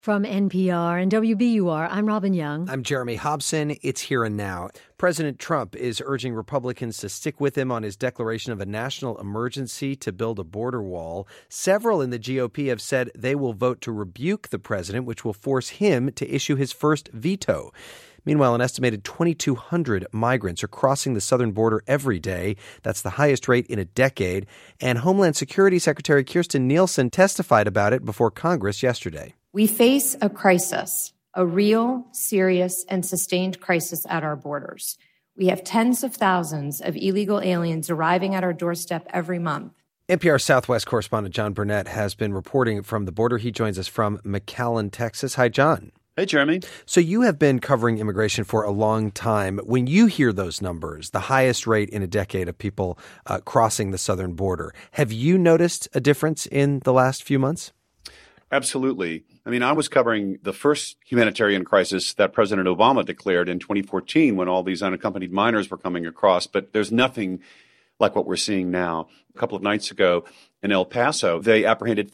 From NPR and WBUR, I'm Robin Young. I'm Jeremy Hobson. It's Here and Now. President Trump is urging Republicans to stick with him on his declaration of a national emergency to build a border wall. Several in the GOP have said they will vote to rebuke the president, which will force him to issue his first veto. Meanwhile, an estimated 2,200 migrants are crossing the southern border every day. That's the highest rate in a decade. And Homeland Security Secretary Kirstjen Nielsen testified about it before Congress yesterday. We face a crisis, a real, serious, and sustained crisis at our borders. We have tens of thousands of illegal aliens arriving at our doorstep every month. NPR Southwest correspondent John Burnett has been reporting from the border. He joins us from McAllen, Texas. Hi, John. Hey, Jeremy. So you have been covering immigration for a long time. When you hear those numbers, the highest rate in a decade of people crossing the southern border, have you noticed a difference in the last few months? Absolutely. I mean, I was covering the first humanitarian crisis that President Obama declared in 2014 when all these unaccompanied minors were coming across, but there's nothing like what we're seeing now. A couple of nights ago in El Paso, they apprehended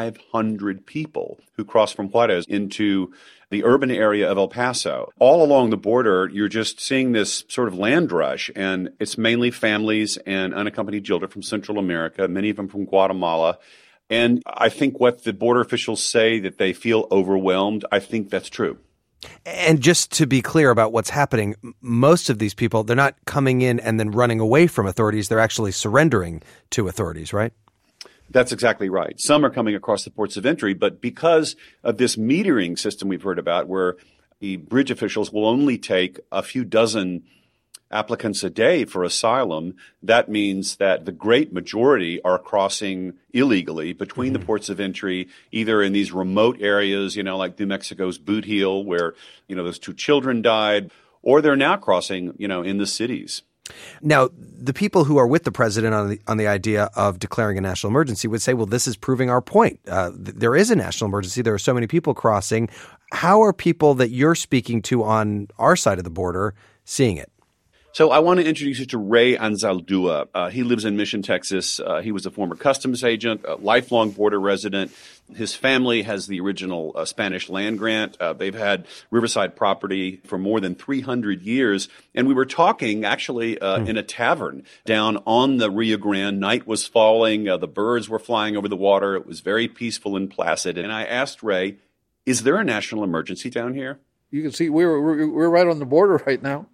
500 people who crossed from Juarez into the urban area of El Paso. All along the border, you're just seeing this sort of land rush, and it's mainly families and unaccompanied children from Central America, many of them from Guatemala. And I think what the border officials say, that they feel overwhelmed, I think that's true. And just to be clear about what's happening, most of these people, they're not coming in and then running away from authorities. They're actually surrendering to authorities, right? That's exactly right. Some are coming across the ports of entry, but because of this metering system we've heard about, where the bridge officials will only take a few dozen applicants a day for asylum, that means that the great majority are crossing illegally between the ports of entry, either in these remote areas, like New Mexico's Boot Heel, where, those two children died, or they're now crossing, in the cities. Now, the people who are with the president on the idea of declaring a national emergency would say, well, this is proving our point. There is a national emergency. There are so many people crossing. How are people that you're speaking to on our side of the border seeing it? So I want to introduce you to Ray Anzaldúa. He lives in Mission, Texas. He was a former customs agent, a lifelong border resident. His family has the original Spanish land grant. They've had riverside property for more than 300 years. And we were talking actually in a tavern down on the Rio Grande. Night was falling. The birds were flying over the water. It was very peaceful and placid. And I asked Ray, is there a national emergency down here? You can see we're right on the border right now.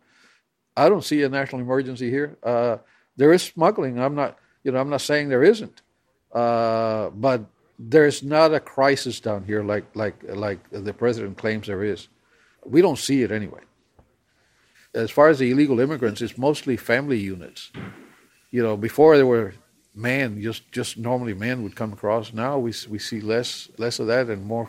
I don't see a national emergency here. There is smuggling. I'm not saying there isn't, but there's not a crisis down here like the president claims there is. We don't see it anyway. As far as the illegal immigrants, it's mostly family units. Before there were men, just normally men would come across. Now we see less of that and more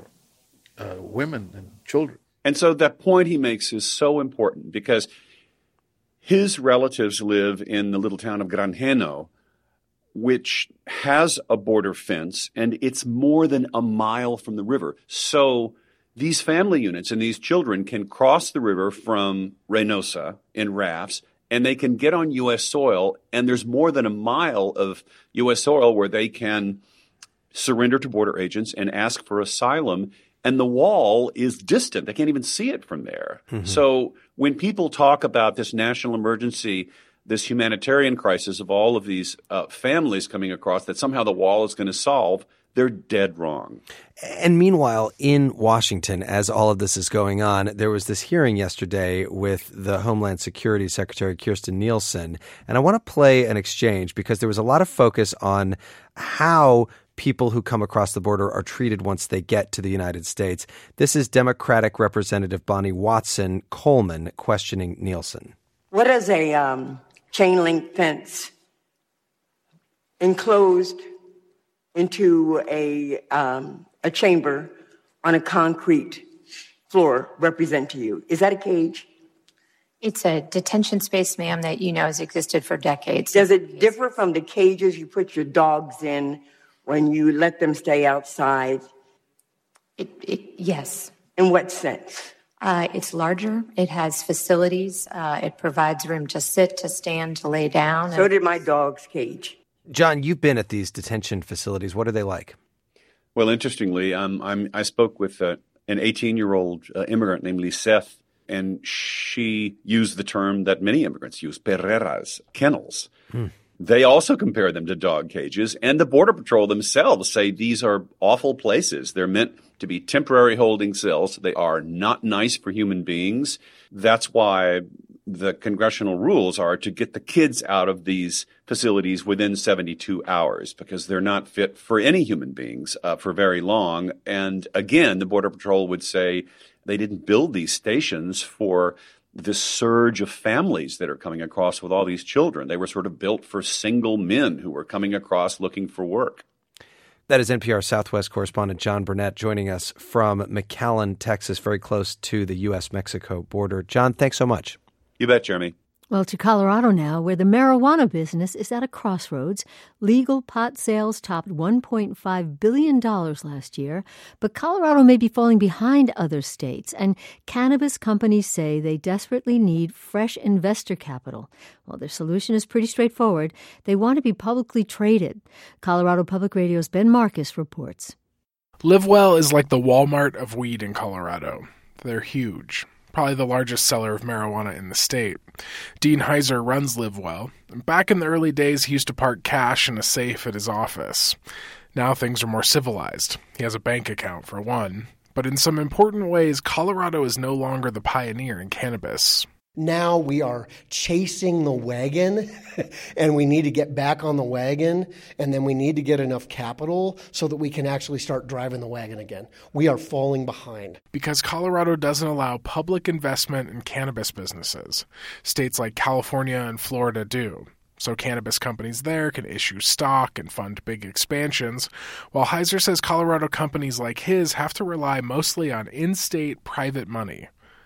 women and children. And so that point he makes is so important because his relatives live in the little town of Granjeno, which has a border fence, and it's more than a mile from the river. So these family units and these children can cross the river from Reynosa in rafts, and they can get on U.S. soil, and there's more than a mile of U.S. soil where they can surrender to border agents and ask for asylum. And the wall is distant. They can't even see it from there. Mm-hmm. So when people talk about this national emergency, this humanitarian crisis of all of these families coming across that somehow the wall is going to solve, they're dead wrong. And meanwhile, in Washington, as all of this is going on, there was this hearing yesterday with the Homeland Security Secretary Kirstjen Nielsen. And I want to play an exchange because there was a lot of focus on how people who come across the border are treated once they get to the United States. This is Democratic Representative Bonnie Watson Coleman questioning Nielsen. What is a chain link fence enclosed into a chamber on a concrete floor represent to you? Is that a cage? It's a detention space, ma'am, that has existed for decades. Does it differ from the cages you put your dogs in when you let them stay outside? Yes. In what sense? It's larger. It has facilities. It provides room to sit, to stand, to lay down. So did my dog's cage. John, you've been at these detention facilities. What are they like? Well, interestingly, I spoke with an 18-year-old immigrant named Liseth, and she used the term that many immigrants use, perreras, kennels. They also compare them to dog cages, and the Border Patrol themselves say these are awful places. They're meant to be temporary holding cells. They are not nice for human beings. That's why the congressional rules are to get the kids out of these facilities within 72 hours because they're not fit for any human beings for very long. And again, the Border Patrol would say they didn't build these stations for this surge of families that are coming across with all these children. They were sort of built for single men who were coming across looking for work. That is NPR Southwest correspondent John Burnett joining us from McAllen, Texas, very close to the U.S.-Mexico border. John, thanks so much. You bet, Jeremy. Well, to Colorado now, where the marijuana business is at a crossroads. Legal pot sales topped $1.5 billion last year, but Colorado may be falling behind other states, and cannabis companies say they desperately need fresh investor capital. Well, their solution is pretty straightforward. They want to be publicly traded. Colorado Public Radio's Ben Marcus reports. LiveWell is like the Walmart of weed in Colorado. They're huge. Probably the largest seller of marijuana in the state. Dean Heiser runs LiveWell. Back in the early days, he used to park cash in a safe at his office. Now things are more civilized. He has a bank account, for one. But in some important ways, Colorado is no longer the pioneer in cannabis. Now we are chasing the wagon, and we need to get back on the wagon, and then we need to get enough capital so that we can actually start driving the wagon again. We are falling behind. Because Colorado doesn't allow public investment in cannabis businesses. States like California and Florida do. So cannabis companies there can issue stock and fund big expansions, while Heiser says Colorado companies like his have to rely mostly on in-state private money.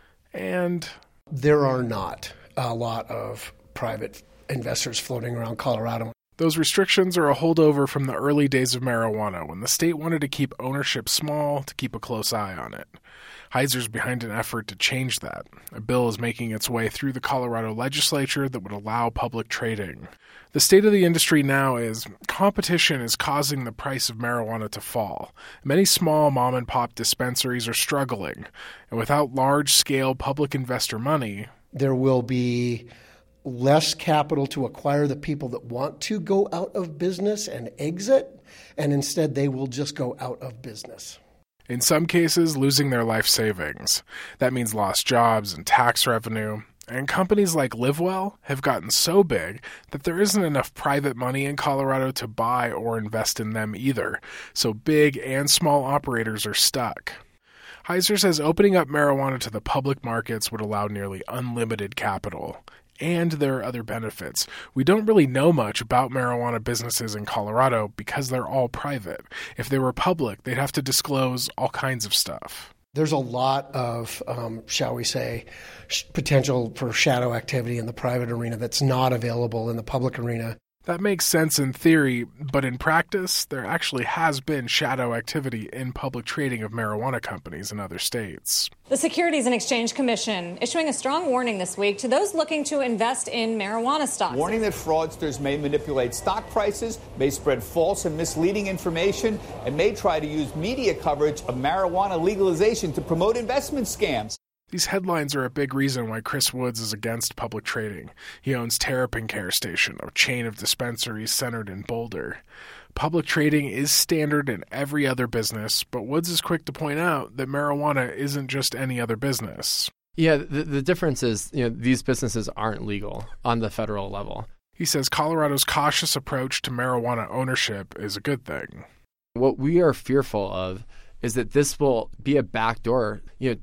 And there are not a lot of private investors floating around Colorado. Those restrictions are a holdover from the early days of marijuana, when the state wanted to keep ownership small to keep a close eye on it. Heiser's behind an effort to change that. A bill is making its way through the Colorado legislature that would allow public trading. The state of the industry now is competition is causing the price of marijuana to fall. Many small mom-and-pop dispensaries are struggling, and without large-scale public investor money, there will be less capital to acquire the people that want to go out of business and exit, and instead they will just go out of business. In some cases, losing their life savings. That means lost jobs and tax revenue. And companies like LiveWell have gotten so big that there isn't enough private money in Colorado to buy or invest in them either. So big and small operators are stuck. Heiser says opening up marijuana to the public markets would allow nearly unlimited capital. And there are other benefits. We don't really know much about marijuana businesses in Colorado because they're all private. If they were public, they'd have to disclose all kinds of stuff. There's a lot of, shall we say, potential for shadow activity in the private arena that's not available in the public arena. That makes sense in theory, but in practice, there actually has been shadow activity in public trading of marijuana companies in other states. The Securities and Exchange Commission issuing a strong warning this week to those looking to invest in marijuana stocks. Warning that fraudsters may manipulate stock prices, may spread false and misleading information, and may try to use media coverage of marijuana legalization to promote investment scams. These headlines are a big reason why Chris Woods is against public trading. He owns Terrapin Care Station, a chain of dispensaries centered in Boulder. Public trading is standard in every other business, but Woods is quick to point out that marijuana isn't just any other business. Yeah, the difference is, these businesses aren't legal on the federal level. He says Colorado's cautious approach to marijuana ownership is a good thing. What we are fearful of is that this will be a backdoor,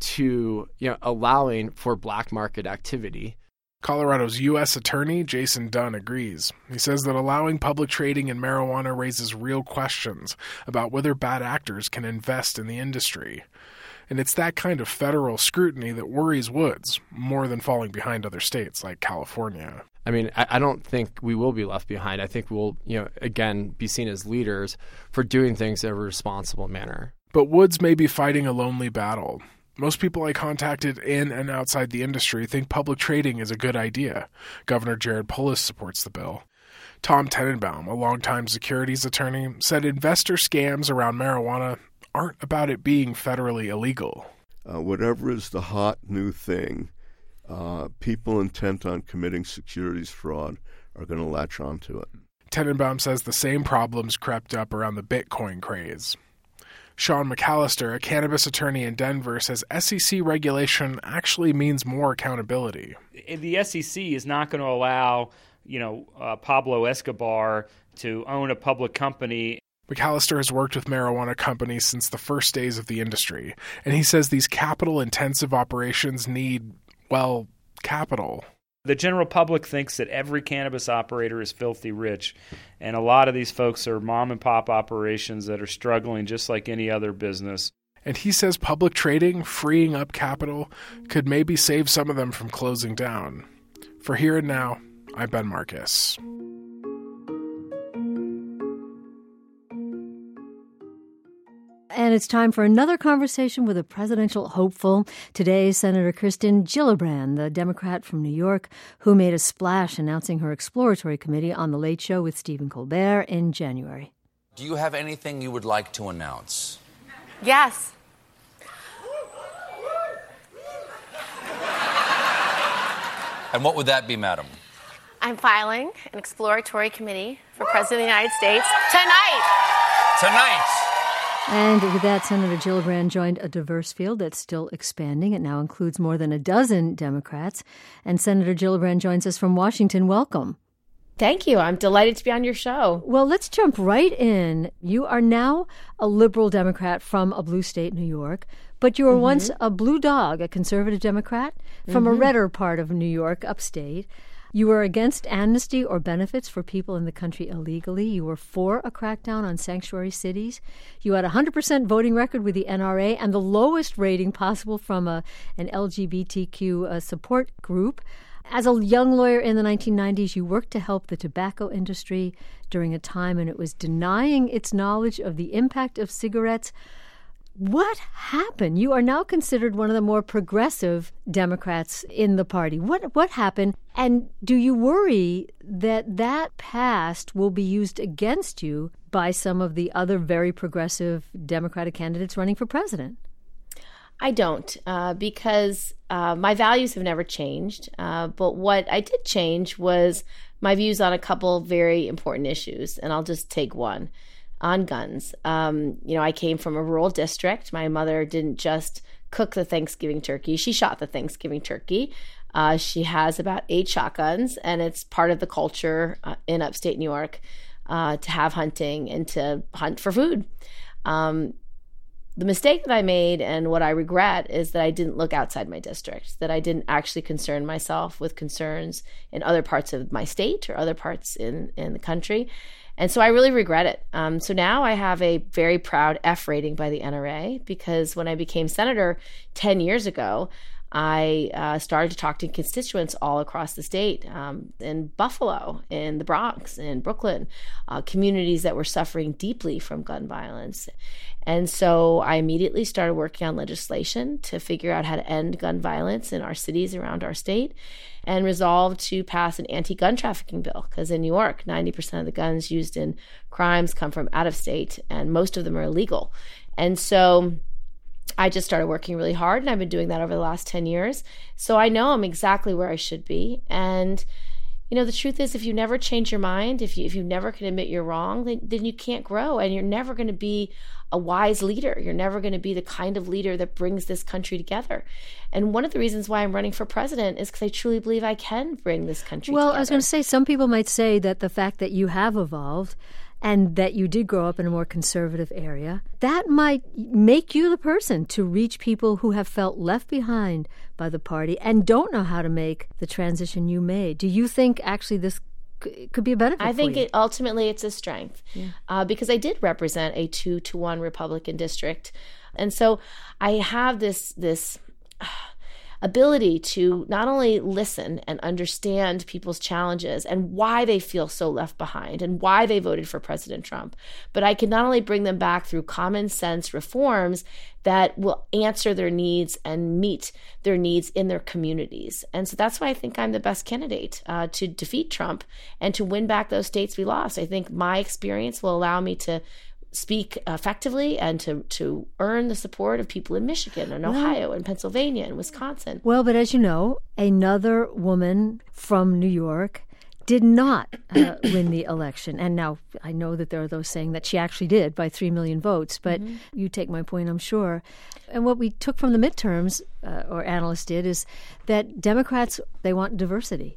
to allowing for black market activity. Colorado's U.S. Attorney Jason Dunn agrees. He says that allowing public trading in marijuana raises real questions about whether bad actors can invest in the industry. And it's that kind of federal scrutiny that worries Woods more than falling behind other states like California. I mean, I don't think we will be left behind. I think we'll, again, be seen as leaders for doing things in a responsible manner. But Woods may be fighting a lonely battle. Most people I contacted in and outside the industry think public trading is a good idea. Governor Jared Polis supports the bill. Tom Tenenbaum, a longtime securities attorney, said investor scams around marijuana aren't about it being federally illegal. Whatever is the hot new thing, people intent on committing securities fraud are going to latch onto it. Tenenbaum says the same problems crept up around the Bitcoin craze. Sean McAllister, a cannabis attorney in Denver, says SEC regulation actually means more accountability. The SEC is not going to allow, Pablo Escobar to own a public company. McAllister has worked with marijuana companies since the first days of the industry, and he says these capital-intensive operations need, capital. The general public thinks that every cannabis operator is filthy rich, and a lot of these folks are mom-and-pop operations that are struggling just like any other business. And he says public trading, freeing up capital, could maybe save some of them from closing down. For Here and Now, I'm Ben Marcus. And it's time for another conversation with a presidential hopeful. Today, Senator Kirsten Gillibrand, the Democrat from New York, who made a splash announcing her exploratory committee on The Late Show with Stephen Colbert in January. Do you have anything you would like to announce? Yes. And what would that be, madam? I'm filing an exploratory committee for President of the United States tonight. And with that, Senator Gillibrand joined a diverse field that's still expanding. It now includes more than a dozen Democrats. And Senator Gillibrand joins us from Washington. Welcome. Thank you. I'm delighted to be on your show. Well, let's jump right in. You are now a liberal Democrat from a blue state, New York, but you were once a blue dog, a conservative Democrat from a redder part of New York, upstate. You were against amnesty or benefits for people in the country illegally. You were for a crackdown on sanctuary cities. You had a 100% voting record with the NRA and the lowest rating possible from an LGBTQ support group. As a young lawyer in the 1990s, you worked to help the tobacco industry during a time when it was denying its knowledge of the impact of cigarettes. What happened? You are now considered one of the more progressive Democrats in the party. What happened? And do you worry that that past will be used against you by some of the other very progressive Democratic candidates running for president? I don't, because my values have never changed. But what I did change was my views on a couple very important issues, and I'll just take one. On guns. I came from a rural district. My mother didn't just cook the Thanksgiving turkey. She shot the Thanksgiving turkey. She has about 8 shotguns, and it's part of the culture in upstate New York to have hunting and to hunt for food. The mistake that I made and what I regret is that I didn't look outside my district, that I didn't actually concern myself with concerns in other parts of my state or other parts in the country. And so I really regret it. So now I have a very proud F rating by the NRA because when I became senator 10 years ago, I started to talk to constituents all across the state, in Buffalo, in the Bronx, in Brooklyn, communities that were suffering deeply from gun violence. And so I immediately started working on legislation to figure out how to end gun violence in our cities around our state and resolved to pass an anti-gun trafficking bill because in New York, 90% of the guns used in crimes come from out of state and most of them are illegal. And so I just started working really hard and I've been doing that over the last 10 years. So I know I'm exactly where I should be. And the truth is, if you never change your mind, if you never can admit you're wrong, then you can't grow and you're never going to be a wise leader. You're never going to be the kind of leader that brings this country together. And one of the reasons why I'm running for president is because I truly believe I can bring this country together. Well, I was going to say, some people might say that the fact that you have evolved and that you did grow up in a more conservative area, that might make you the person to reach people who have felt left behind by the party and don't know how to make the transition you made. Do you think actually this could be a benefit I think for you? Ultimately it's a strength because I did represent a 2-to-1 Republican district. And so I have this ability to not only listen and understand people's challenges and why they feel so left behind and why they voted for President Trump, but I can not only bring them back through common sense reforms that will answer their needs and meet their needs in their communities. And so that's why I think I'm the best candidate to defeat Trump and to win back those states we lost. I think my experience will allow me to speak effectively and to earn the support of people in Michigan and Ohio and Pennsylvania and Wisconsin. Well, but as you know, another woman from New York did not win the election. And now I know that there are those saying that she actually did by 3 million votes, but you take my point, I'm sure. And what we took from the midterms, or analysts did, is that Democrats, they want diversity.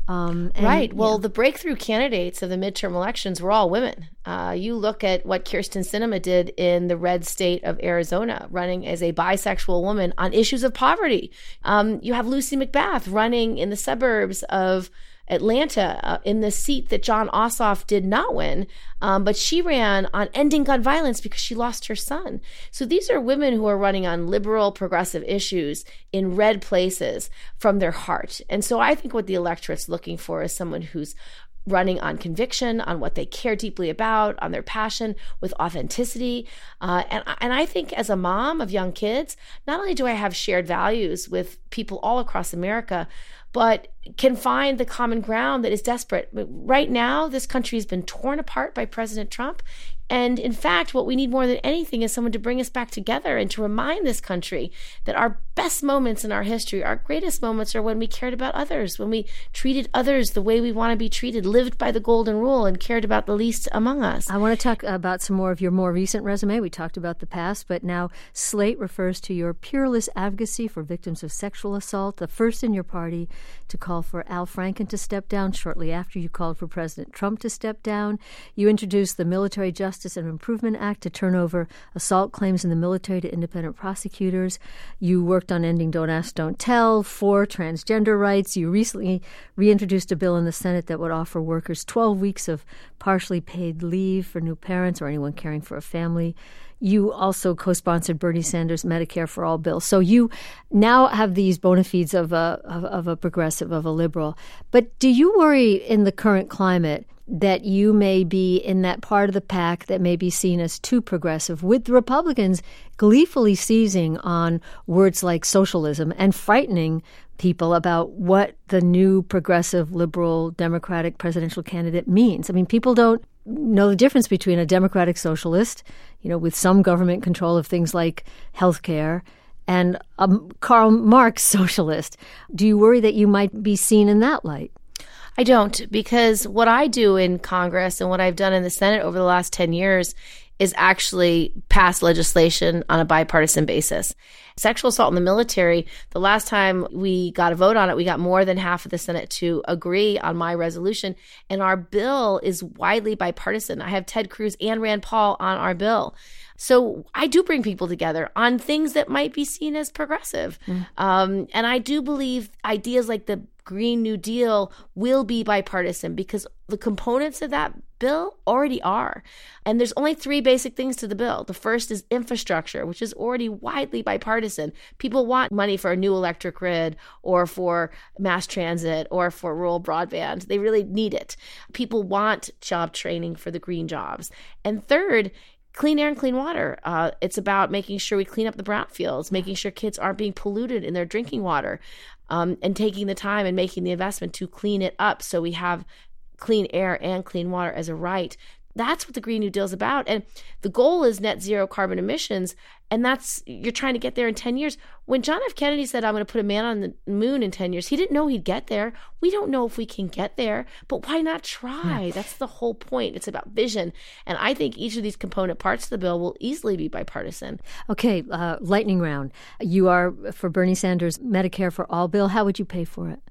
Right. Well, the breakthrough candidates of the midterm elections were all women. You look at what Kyrsten Sinema did in the red state of Arizona, running as a bisexual woman on issues of poverty. You have Lucy McBath running in the suburbs of Atlanta in the seat that John Ossoff did not win, but she ran on ending gun violence because she lost her son. So these are women who are running on liberal, progressive issues in red places from their heart. And so I think what the electorate's looking for is someone who's running on conviction, on what they care deeply about, on their passion, with authenticity. And I think as a mom of young kids, not only do I have shared values with people all across America, but can find the common ground that is desperate. Right now, this country has been torn apart by President Trump. And in fact, what we need more than anything is someone to bring us back together and to remind this country that our best moments in our history, our greatest moments, are when we cared about others, when we treated others the way we want to be treated, lived by the golden rule, and cared about the least among us. I want to talk about some more of your more recent resume. We talked about the past, but now Slate refers to your peerless advocacy for victims of sexual assault, the first in your party to call for Al Franken to step down shortly after you called for President Trump to step down. You introduced the Military Justice and Improvement Act to turn over assault claims in the military to independent prosecutors. You worked on ending Don't Ask, Don't Tell, for transgender rights. You recently reintroduced a bill in the Senate that would offer workers 12 weeks of partially paid leave for new parents or anyone caring for a family. You also co-sponsored Bernie Sanders' Medicare for All bill. So you now have these bona fides of a progressive, of a liberal. But do you worry in the current climate that you may be in that part of the pack that may be seen as too progressive, with the Republicans gleefully seizing on words like socialism and frightening people about what the new progressive, liberal, Democratic presidential candidate means? I mean, people don't know the difference between a Democratic socialist, with some government control of things like health care, and a Karl Marx socialist. Do you worry that you might be seen in that light? I don't, because what I do in Congress and what I've done in the Senate over the last 10 years is actually pass legislation on a bipartisan basis. Sexual assault in the military, the last time we got a vote on it, we got more than half of the Senate to agree on my resolution. And our bill is widely bipartisan. I have Ted Cruz and Rand Paul on our bill. So I do bring people together on things that might be seen as progressive. And I do believe ideas like the Green New Deal will be bipartisan because the components of that bill already are. And there's only 3 basic things to the bill. The first is infrastructure, which is already widely bipartisan. People want money for a new electric grid or for mass transit or for rural broadband. They really need it. People want job training for the green jobs. And third, clean air and clean water. It's about making sure we clean up the brownfields, making sure kids aren't being polluted in their drinking water, and taking the time and making the investment to clean it up so we have clean air and clean water as a right. That's what the Green New Deal is about. And the goal is net zero carbon emissions. And you're trying to get there in 10 years. When John F. Kennedy said, I'm going to put a man on the moon in 10 years, he didn't know he'd get there. We don't know if we can get there, but why not try? That's the whole point. It's about vision. And I think each of these component parts of the bill will easily be bipartisan. Okay, lightning round. You are for Bernie Sanders' Medicare for All bill. How would you pay for it?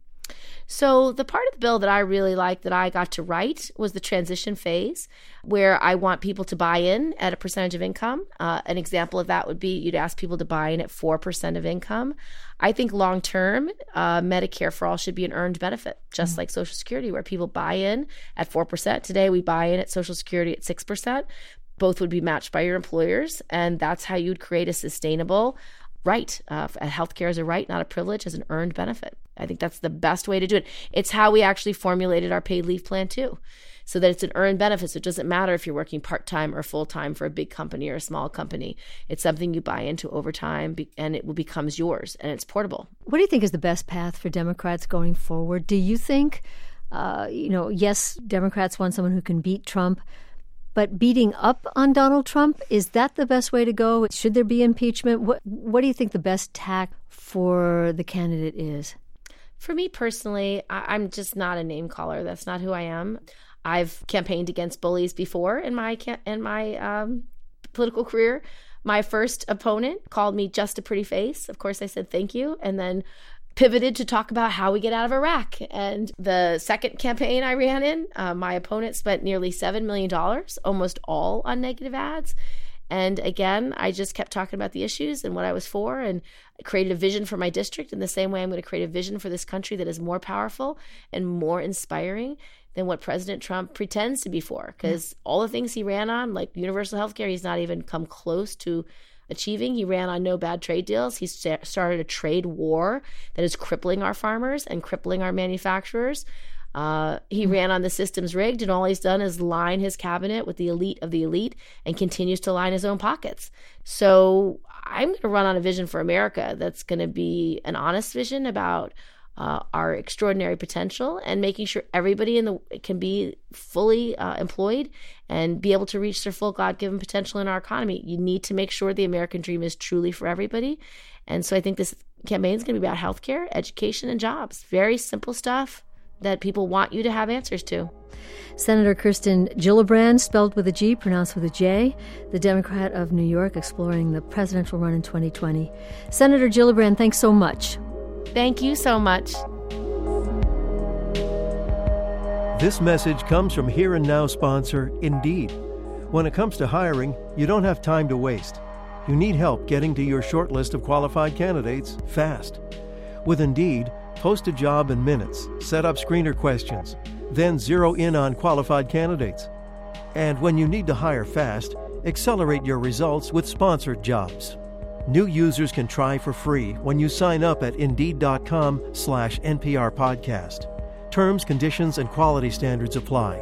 So the part of the bill that I really liked that I got to write was the transition phase, where I want people to buy in at a percentage of income. An example of that would be you'd ask people to buy in at 4% of income. I think long-term, Medicare for All should be an earned benefit, just like Social Security, where people buy in at 4%. Today, we buy in at Social Security at 6%. Both would be matched by your employers, and that's how you'd create a sustainable right. Healthcare is a right, not a privilege, as an earned benefit. I think that's the best way to do it. It's how we actually formulated our paid leave plan too, so that it's an earned benefit. So it doesn't matter if you're working part-time or full-time for a big company or a small company. It's something you buy into over time, and it becomes yours, and it's portable. What do you think is the best path for Democrats going forward? Do you think, yes, Democrats want someone who can beat Trump, but beating up on Donald Trump, is that the best way to go? Should there be impeachment? What do you think the best tack for the candidate is? For me personally, I'm just not a name caller. That's not who I am. I've campaigned against bullies before in my political career. My first opponent called me just a pretty face. Of course, I said thank you, and then pivoted to talk about how we get out of Iraq. And the second campaign I ran in, my opponent spent nearly $7 million, almost all on negative ads. And again, I just kept talking about the issues and what I was for, and created a vision for my district in the same way I'm going to create a vision for this country that is more powerful and more inspiring than what President Trump pretends to be for. Because all the things he ran on, like universal health care, he's not even come close to achieving. He ran on no bad trade deals. He started a trade war that is crippling our farmers and crippling our manufacturers. He ran on the system's rigged, and all he's done is line his cabinet with the elite of the elite and continues to line his own pockets. So I'm going to run on a vision for America that's going to be an honest vision about our extraordinary potential and making sure everybody can be fully employed and be able to reach their full God-given potential in our economy. You need to make sure the American dream is truly for everybody. And so I think this campaign is going to be about healthcare, education, and jobs. Very simple stuff that people want you to have answers to. Senator Kirsten Gillibrand, spelled with a G, pronounced with a J, the Democrat of New York, exploring the presidential run in 2020. Senator Gillibrand, thanks so much. Thank you so much. This message comes from Here and Now sponsor Indeed. When it comes to hiring, you don't have time to waste. You need help getting to your short list of qualified candidates fast. With Indeed, post a job in minutes, set up screener questions, then zero in on qualified candidates. And when you need to hire fast, accelerate your results with sponsored jobs. New users can try for free when you sign up at Indeed.com/NPR podcast. Terms, conditions, and quality standards apply.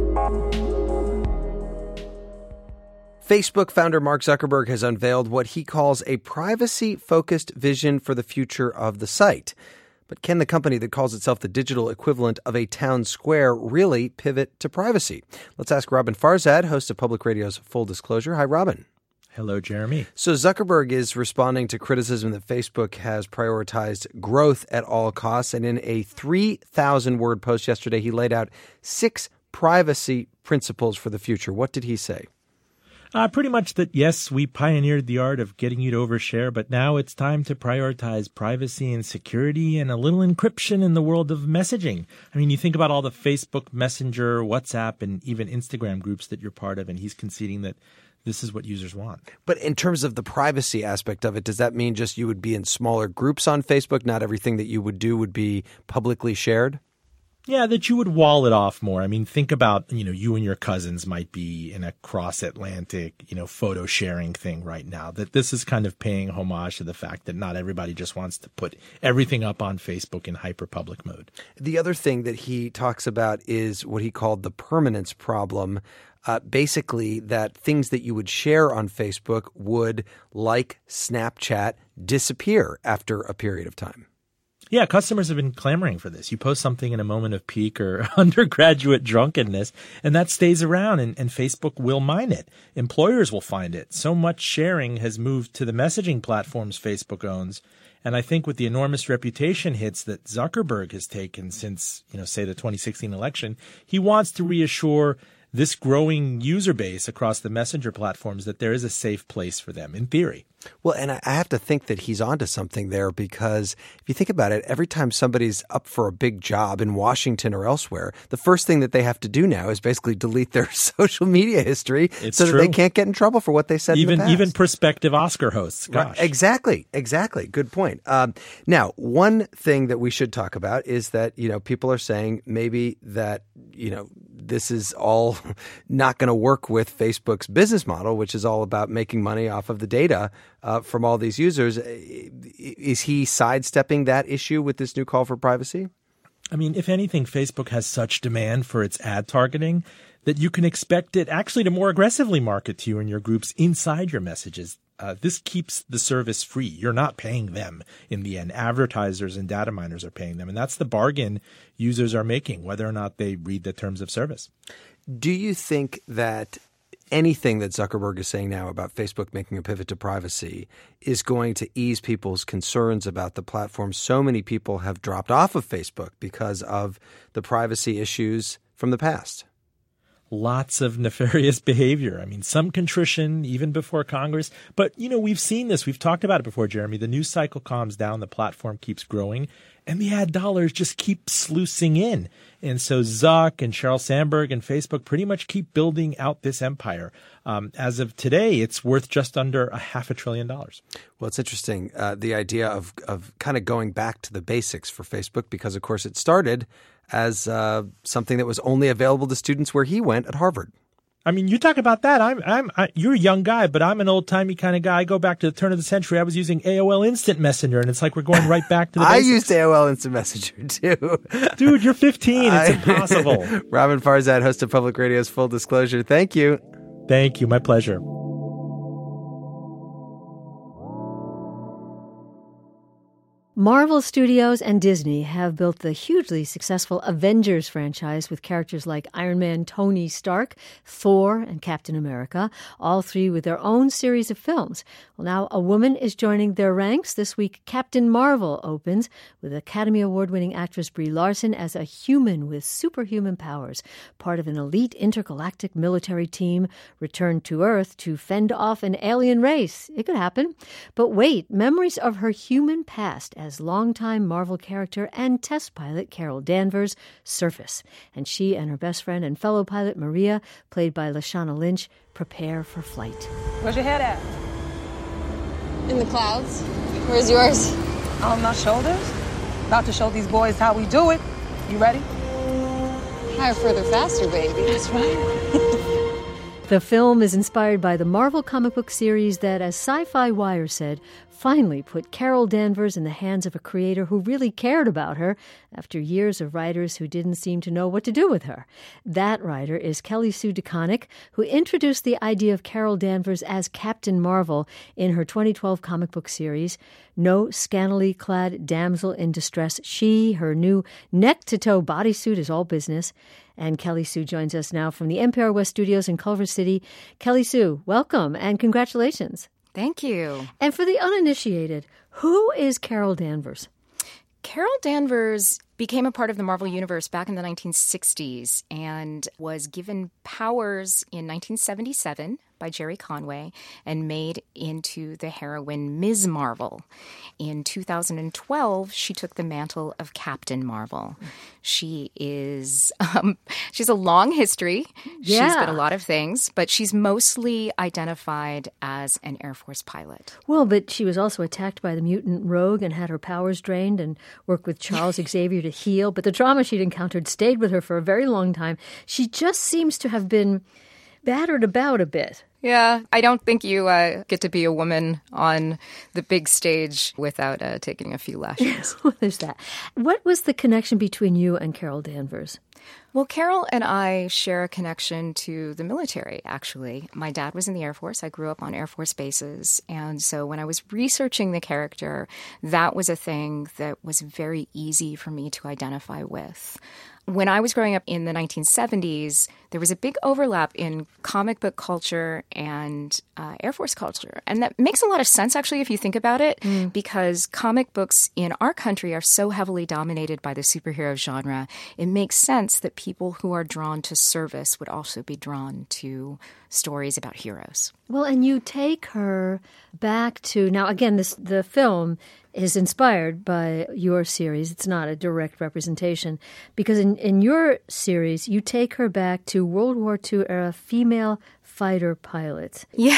Facebook founder Mark Zuckerberg has unveiled what he calls a privacy-focused vision for the future of the site. But can the company that calls itself the digital equivalent of a town square really pivot to privacy? Let's ask Robin Farzad, host of Public Radio's Full Disclosure. Hi, Robin. Hello, Jeremy. So Zuckerberg is responding to criticism that Facebook has prioritized growth at all costs. And in a 3,000-word post yesterday, he laid out 6 privacy principles for the future. What did he say? Pretty much that, yes, we pioneered the art of getting you to overshare, but now it's time to prioritize privacy and security and a little encryption in the world of messaging. I mean, you think about all the Facebook Messenger, WhatsApp, and even Instagram groups that you're part of, and he's conceding that this is what users want. But in terms of the privacy aspect of it, does that mean just you would be in smaller groups on Facebook? Not everything that you would do would be publicly shared? Yeah, that you would wall it off more. I mean, think about, you and your cousins might be in a cross-Atlantic, photo sharing thing right now. That this is kind of paying homage to the fact that not everybody just wants to put everything up on Facebook in hyper-public mode. The other thing that he talks about is what he called the permanence problem. Basically, that things that you would share on Facebook would, like Snapchat, disappear after a period of time. Yeah, customers have been clamoring for this. You post something in a moment of peak or undergraduate drunkenness, and that stays around, and Facebook will mine it. Employers will find it. So much sharing has moved to the messaging platforms Facebook owns. And I think with the enormous reputation hits that Zuckerberg has taken since, say, the 2016 election, he wants to reassure this growing user base across the messenger platforms that there is a safe place for them, in theory. Well, and I have to think that he's onto something there, because if you think about it, every time somebody's up for a big job in Washington or elsewhere, the first thing that they have to do now is basically delete their social media history that they can't get in trouble for what they said in the past. Even prospective Oscar hosts. Gosh. Right. Exactly. Good point. Now, one thing that we should talk about is that, people are saying maybe that, this is all not going to work with Facebook's business model, which is all about making money off of the data from all these users. Is he sidestepping that issue with this new call for privacy? I mean, if anything, Facebook has such demand for its ad targeting that you can expect it actually to more aggressively market to you and your groups inside your messages. This keeps the service free. You're not paying them in the end. Advertisers and data miners are paying them. And that's the bargain users are making, whether or not they read the terms of service. Do you think that anything that Zuckerberg is saying now about Facebook making a pivot to privacy is going to ease people's concerns about the platform? So many people have dropped off of Facebook because of the privacy issues from the past. Lots of nefarious behavior. I mean, some contrition even before Congress. But, we've seen this. We've talked about it before, Jeremy. The news cycle calms down. The platform keeps growing. And the ad dollars just keep sluicing in. And so Zuck and Sheryl Sandberg and Facebook pretty much keep building out this empire. As of today, it's worth just under $500 billion. Well, it's interesting, the idea of kind of going back to the basics for Facebook, because, of course, it started as something that was only available to students where he went at Harvard. I mean, you talk about that. You're a young guy, but I'm an old-timey kind of guy. I go back to the turn of the century. I was using AOL Instant Messenger, and it's like we're going right back to the basics. I used AOL Instant Messenger, too. Dude, you're 15. It's impossible. Robin Farzad, host of Public Radio's Full Disclosure. Thank you. Thank you. My pleasure. Marvel Studios and Disney have built the hugely successful Avengers franchise with characters like Iron Man, Tony Stark, Thor, and Captain America, all three with their own series of films. Well, now a woman is joining their ranks. This week, Captain Marvel opens with Academy Award-winning actress Brie Larson as a human with superhuman powers, part of an elite intergalactic military team returned to Earth to fend off an alien race. It could happen. But wait, memories of her human past as longtime Marvel character and test pilot Carol Danvers surface. And she and her best friend and fellow pilot Maria, played by Lashana Lynch, prepare for flight. Where's your head at? In the clouds. Where's yours? On my shoulders. About to show these boys how we do it. You ready? Higher, further, faster, baby. That's right. The film is inspired by the Marvel comic book series that, as Sci-Fi Wire said, finally put Carol Danvers in the hands of a creator who really cared about her after years of writers who didn't seem to know what to do with her. That writer is Kelly Sue DeConnick, who introduced the idea of Carol Danvers as Captain Marvel in her 2012 comic book series. No scantily clad damsel in distress. Her new neck-to-toe bodysuit is all business. And Kelly Sue joins us now from the NPR West studios in Culver City. Kelly Sue, welcome and congratulations. Thank you. And for the uninitiated, who is Carol Danvers? Carol Danvers became a part of the Marvel Universe back in the 1960s and was given powers in 1977 by Jerry Conway and made into the heroine Ms. Marvel. In 2012, she took the mantle of Captain Marvel. She is, she's a long history. Yeah. She's been a lot of things, but she's mostly identified as an Air Force pilot. Well, but she was also attacked by the mutant rogue and had her powers drained and worked with Charles Xavier to heal. But the trauma she'd encountered stayed with her for a very long time. She just seems to have been battered about a bit. Yeah, I don't think you get to be a woman on the big stage without taking a few lashes. Well, there's that. What was the connection between you and Carol Danvers? Well, Carol and I share a connection to the military, actually. My dad was in the Air Force. I grew up on Air Force bases. And so when I was researching the character, that was a thing that was very easy for me to identify with. When I was growing up in the 1970s, there was a big overlap in comic book culture and Air Force culture. And that makes a lot of sense, actually, if you think about it, because comic books in our country are so heavily dominated by the superhero genre. It makes sense that people who are drawn to service would also be drawn to stories about heroes. Well, and you take her back to, now again, the film is inspired by your series. It's not a direct representation because in your series, you take her back to World War II era female fighter pilots. Yeah.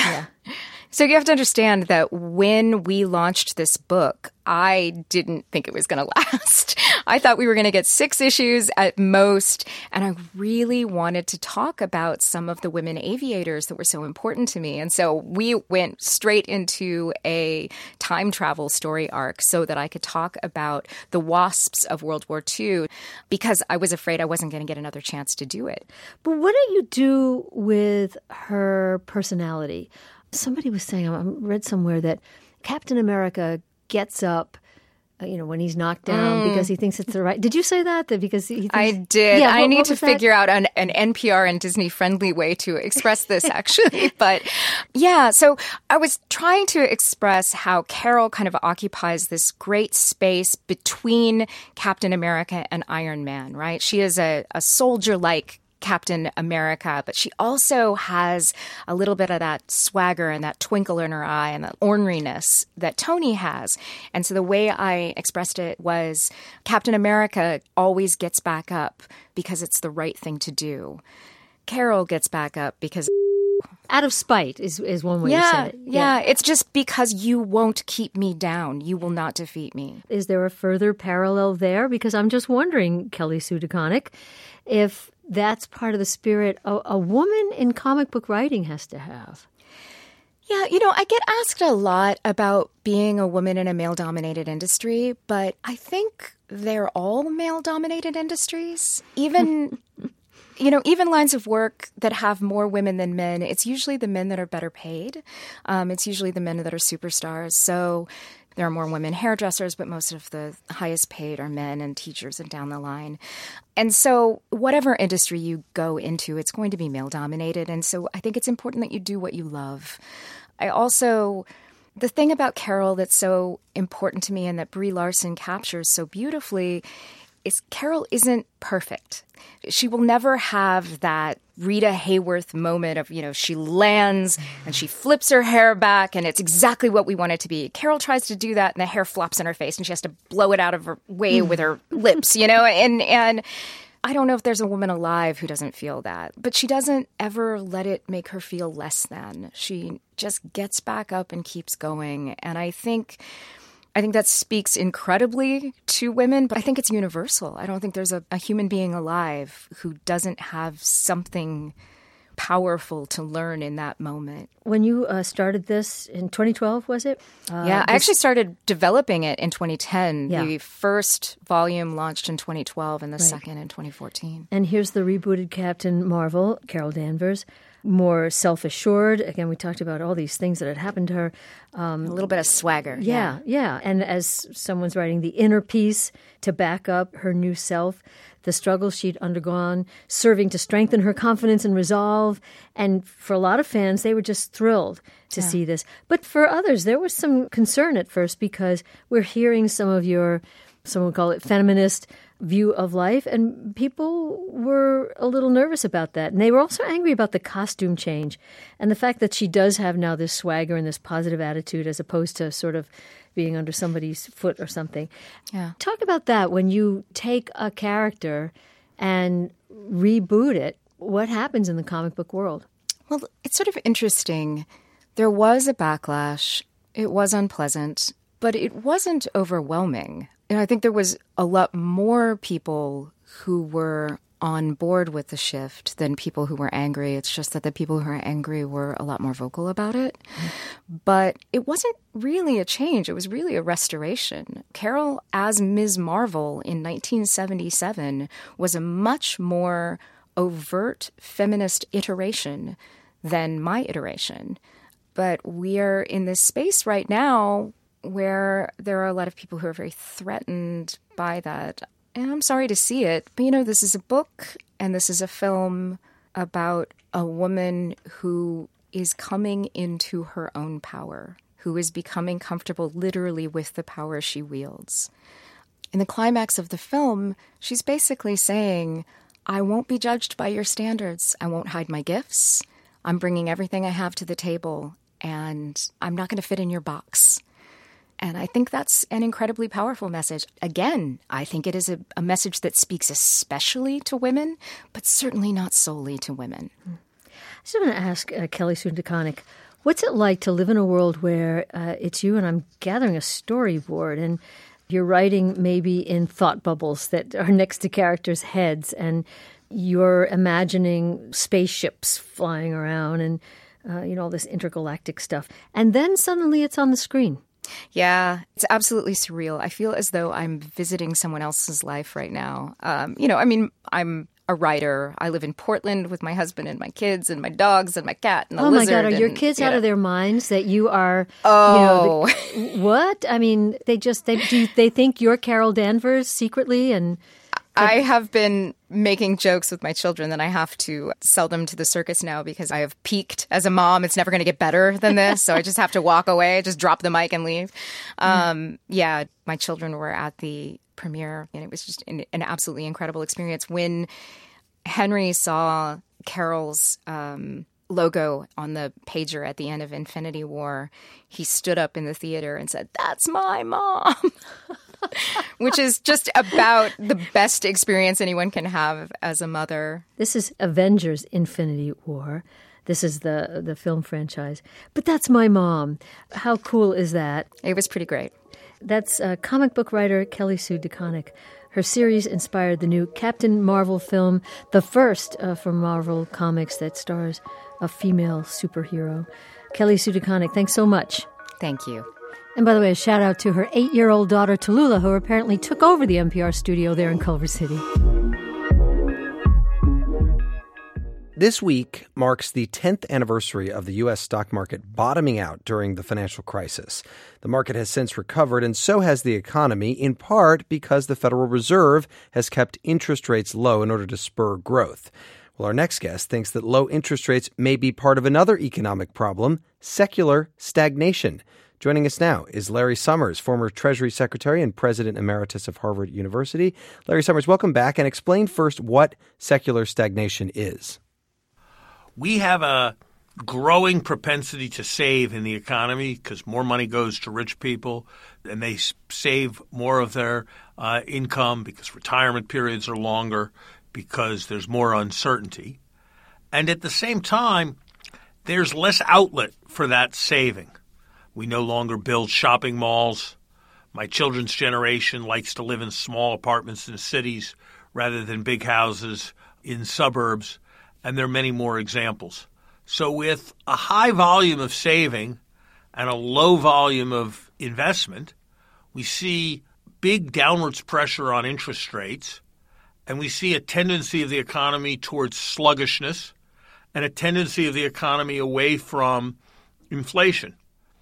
So you have to understand that when we launched this book, I didn't think it was going to last. I thought we were going to get 6 issues at most. And I really wanted to talk about some of the women aviators that were so important to me. And so we went straight into a time travel story arc so that I could talk about the WASPs of World War II, because I was afraid I wasn't going to get another chance to do it. But what do you do with her personality? Somebody was saying, I read somewhere that Captain America gets up, when he's knocked down because he thinks it's the right. Did you say that? Because he thinks, I did. Yeah, I need to that? figure out an NPR and Disney friendly way to express this, actually. But yeah, so I was trying to express how Carol kind of occupies this great space between Captain America and Iron Man, right? She is a soldier-like Captain America, but she also has a little bit of that swagger and that twinkle in her eye and that orneriness that Tony has. And so the way I expressed it was Captain America always gets back up because it's the right thing to do. Carol gets back up because out of spite is one way to say it. Yeah, it's just because you won't keep me down. You will not defeat me. Is there a further parallel there? Because I'm just wondering, Kelly Sue DeConnick, if that's part of the spirit a woman in comic book writing has to have. Yeah, I get asked a lot about being a woman in a male-dominated industry, but I think they're all male-dominated industries. Even even lines of work that have more women than men, it's usually the men that are better paid. It's usually the men that are superstars. So there are more women hairdressers, but most of the highest paid are men and teachers and down the line. And so whatever industry you go into, it's going to be male-dominated. And so I think it's important that you do what you love. The thing about Carol that's so important to me and that Brie Larson captures so beautifully is Carol isn't perfect. She will never have that Rita Hayworth moment of, she lands and she flips her hair back and it's exactly what we want it to be. Carol tries to do that and the hair flops in her face and she has to blow it out of her way with her lips, and I don't know if there's a woman alive who doesn't feel that, but she doesn't ever let it make her feel less than. She just gets back up and keeps going. And I think that speaks incredibly to women, but I think it's universal. I don't think there's a human being alive who doesn't have something powerful to learn in that moment. When you started this in 2012, was it? I actually started developing it in 2010. Yeah. The first volume launched in 2012 and the second in 2014. And here's the rebooted Captain Marvel, Carol Danvers. More self-assured. Again, we talked about all these things that had happened to her. A little bit of swagger. Yeah. And as someone's writing the inner piece to back up her new self, the struggles she'd undergone, serving to strengthen her confidence and resolve. And for a lot of fans, they were just thrilled to see this. But for others, there was some concern at first because we're hearing some of your, some would call it feminist view of life, and people were a little nervous about that. And they were also angry about the costume change and the fact that she does have now this swagger and this positive attitude as opposed to sort of being under somebody's foot or something. Yeah. Talk about that when you take a character and reboot it. What happens in the comic book world? Well, it's sort of interesting. There was a backlash. It was unpleasant, but it wasn't overwhelming. I think there was a lot more people who were on board with the shift than people who were angry. It's just that the people who were angry were a lot more vocal about it. But it wasn't really a change. It was really a restoration. Carol as Ms. Marvel in 1977 was a much more overt feminist iteration than my iteration. But we are in this space right now where there are a lot of people who are very threatened by that. And I'm sorry to see it, but this is a book and this is a film about a woman who is coming into her own power, who is becoming comfortable literally with the power she wields. In the climax of the film, she's basically saying, I won't be judged by your standards. I won't hide my gifts. I'm bringing everything I have to the table, and I'm not going to fit in your box. And I think that's an incredibly powerful message. Again, I think it is a message that speaks especially to women, but certainly not solely to women. I just want to ask Kelly Sue DeConnick, What's it like to live in a world where it's you and I'm gathering a storyboard and you're writing maybe in thought bubbles that are next to characters' heads and you're imagining spaceships flying around and, all this intergalactic stuff. And then suddenly it's on the screen. Yeah, it's absolutely surreal. I feel as though I'm visiting someone else's life right now. I'm a writer. I live in Portland with my husband and my kids and my dogs and my cat and a lizard. Oh my God, are your kids out of their minds that you are, what? I mean, they think you're Carol Danvers secretly and... I have been making jokes with my children that I have to sell them to the circus now because I have peaked as a mom. It's never going to get better than this. So I just have to walk away, just drop the mic and leave. Yeah, my children were at the premiere and it was just an absolutely incredible experience. When Henry saw Carol's logo on the pager at the end of Infinity War, he stood up in the theater and said, "That's my mom." Which is just about the best experience anyone can have as a mother. This is Avengers Infinity War. This is the film franchise. But that's my mom. How cool is that? It was pretty great. That's comic book writer Kelly Sue DeConnick. Her series inspired the new Captain Marvel film, the first from Marvel Comics that stars a female superhero. Kelly Sue DeConnick, thanks so much. Thank you. And by the way, a shout out to her 8-year-old daughter, Tallulah, who apparently took over the NPR studio there in Culver City. This week marks the 10th anniversary of the U.S. stock market bottoming out during the financial crisis. The market has since recovered, and so has the economy, in part because the Federal Reserve has kept interest rates low in order to spur growth. Well, our next guest thinks that low interest rates may be part of another economic problem, secular stagnation. Joining us now is Larry Summers, former Treasury Secretary and President Emeritus of Harvard University. Larry Summers, welcome back, and explain first what secular stagnation is. We have a growing propensity to save in the economy because more money goes to rich people and they save more of their income because retirement periods are longer, because there's more uncertainty. And at the same time, there's less outlet for that saving. We no longer build shopping malls. My children's generation likes to live in small apartments in cities rather than big houses in suburbs, and there are many more examples. So with a high volume of saving and a low volume of investment, we see big downwards pressure on interest rates, and we see a tendency of the economy towards sluggishness and a tendency of the economy away from inflation.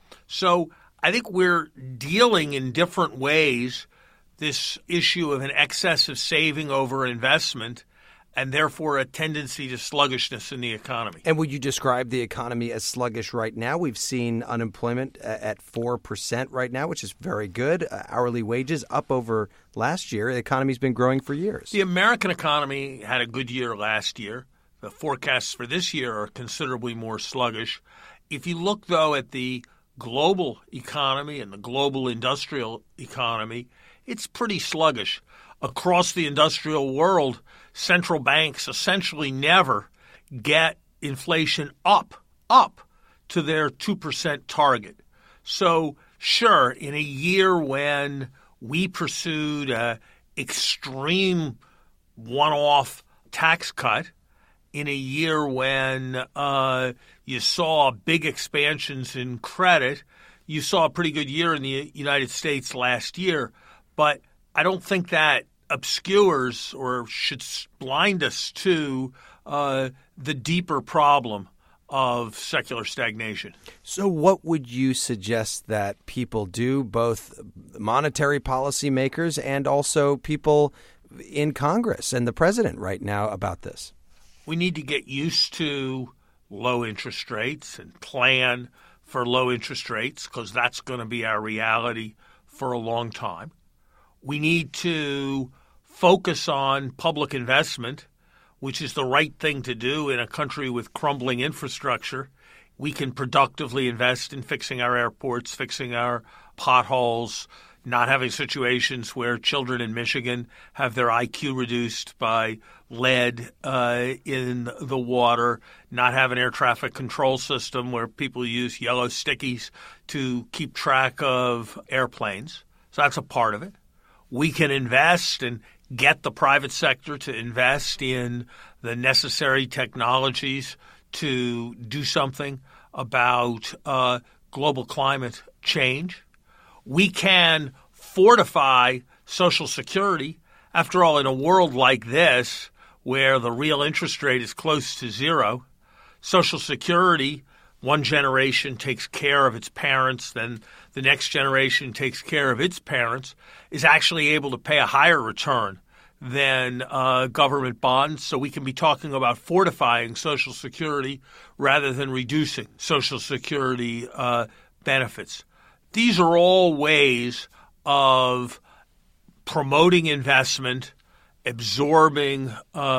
So I think we're dealing in different ways this issue of an excess of saving over investment and therefore a tendency to sluggishness in the economy. And would you describe the economy as sluggish right now? We've seen unemployment at 4% right now, which is very good. Hourly wages up over last year. The economy's been growing for years. The American economy had a good year last year. The forecasts for this year are considerably more sluggish. If you look, though, at the global economy and the global industrial economy, it's pretty sluggish. Across the industrial world, central banks essentially never get inflation up to their 2% target. So, sure, in a year when we pursued an extreme one-off tax cut, in a year when you saw big expansions in credit, you saw a pretty good year in the United States last year. But I don't think that obscures or should blind us to the deeper problem of secular stagnation. So what would you suggest that people do, both monetary policymakers and also people in Congress and the president right now, about this? We need to get used to low interest rates and plan for low interest rates because that's going to be our reality for a long time. We need to focus on public investment, which is the right thing to do in a country with crumbling infrastructure. We can productively invest in fixing our airports, fixing our potholes, not having situations where children in Michigan have their IQ reduced by lead in the water, not have an air traffic control system where people use yellow stickies to keep track of airplanes. So that's a part of it. We can invest and get the private sector to invest in the necessary technologies to do something about global climate change. We can fortify Social Security. After all, in a world like this, where the real interest rate is close to zero, Social Security, one generation takes care of its parents, then the next generation takes care of its parents, is actually able to pay a higher return than government bonds. So we can be talking about fortifying Social Security rather than reducing Social Security benefits. These are all ways of promoting investment, absorbing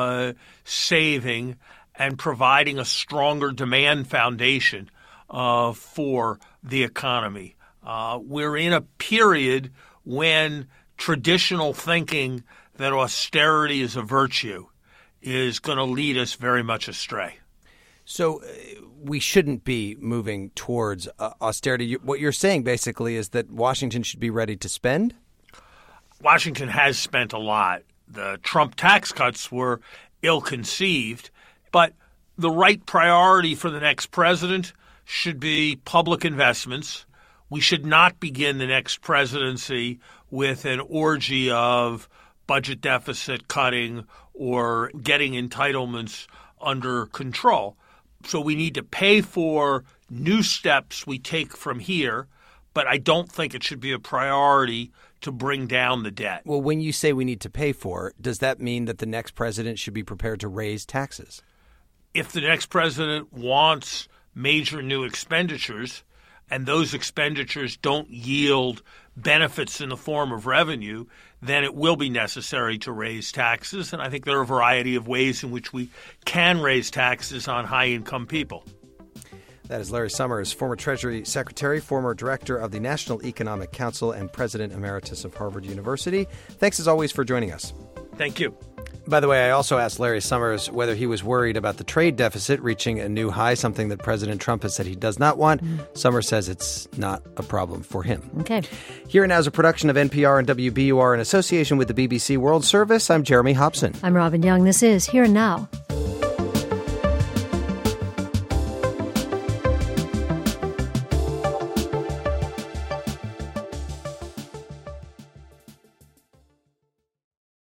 saving, and providing a stronger demand foundation for the economy. We're in a period when traditional thinking that austerity is a virtue is going to lead us very much astray. So we shouldn't be moving towards austerity. What you're saying basically is that Washington should be ready to spend? Washington has spent a lot. The Trump tax cuts were ill-conceived, but the right priority for the next president should be public investments. We should not begin the next presidency with an orgy of budget deficit cutting or getting entitlements under control. So we need to pay for new steps we take from here, but I don't think it should be a priority to bring down the debt. Well, when you say we need to pay for, does that mean that the next president should be prepared to raise taxes? If the next president wants major new expenditures and those expenditures don't yield benefits in the form of revenue, then it will be necessary to raise taxes. And I think there are a variety of ways in which we can raise taxes on high-income people. That is Larry Summers, former Treasury Secretary, former Director of the National Economic Council, and President Emeritus of Harvard University. Thanks, as always, for joining us. Thank you. By the way, I also asked Larry Summers whether he was worried about the trade deficit reaching a new high, something that President Trump has said he does not want. Summers says it's not a problem for him. Okay. Here and Now is a production of NPR and WBUR in association with the BBC World Service. I'm Jeremy Hobson. I'm Robin Young. This is Here and Now.